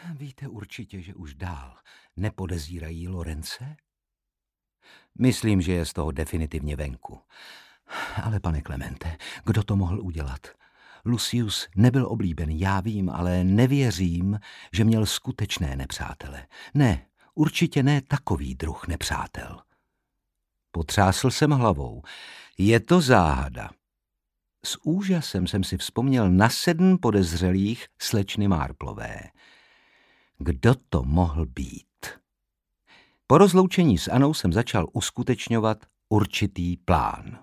Víte určitě, že už dál nepodezírají Lorence? Myslím, že je z toho definitivně venku. Ale pane Klemente, kdo to mohl udělat? Lucius nebyl oblíbený, já vím, ale nevěřím, že měl skutečné nepřátele. Ne, určitě ne takový druh nepřátel. Potřásl jsem hlavou. Je to záhada. S úžasem jsem si vzpomněl na 7 podezřelých slečny Marplové. Kdo to mohl být? Po rozloučení s Anou jsem začal uskutečňovat určitý plán.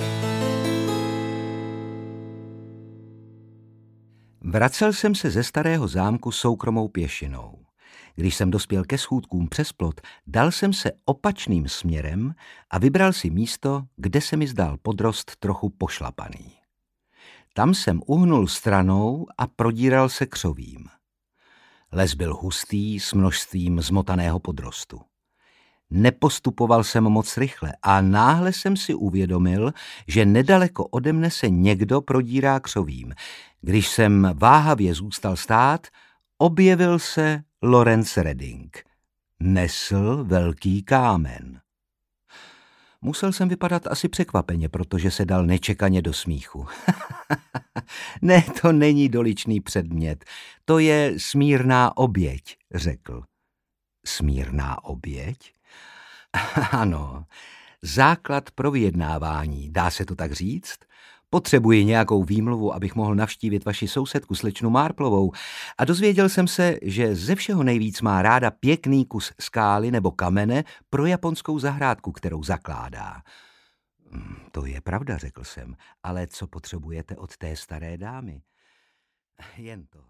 Vracel jsem se ze starého zámku soukromou pěšinou. Když jsem dospěl ke schůdkům přes plot, dal jsem se opačným směrem a vybral si místo, kde se mi zdál podrost trochu pošlapaný. Tam jsem uhnul stranou a prodíral se křovím. Les byl hustý s množstvím zmotaného podrostu. Nepostupoval jsem moc rychle a náhle jsem si uvědomil, že nedaleko ode mne se někdo prodírá křovím. Když jsem váhavě zůstal stát, objevil se Lawrence Redding. Nesl velký kámen. Musel jsem vypadat asi překvapeně, protože se dal nečekaně do smíchu. Ne, to není doličný předmět, to je smírná oběť, řekl. Smírná oběť? Ano, základ pro vyjednávání, dá se to tak říct? Potřebuji nějakou výmluvu, abych mohl navštívit vaši sousedku slečnu Marplovou a dozvěděl jsem se, že ze všeho nejvíc má ráda pěkný kus skály nebo kamene pro japonskou zahrádku, kterou zakládá. To je pravda, řekl jsem, ale co potřebujete od té staré dámy? Jen to.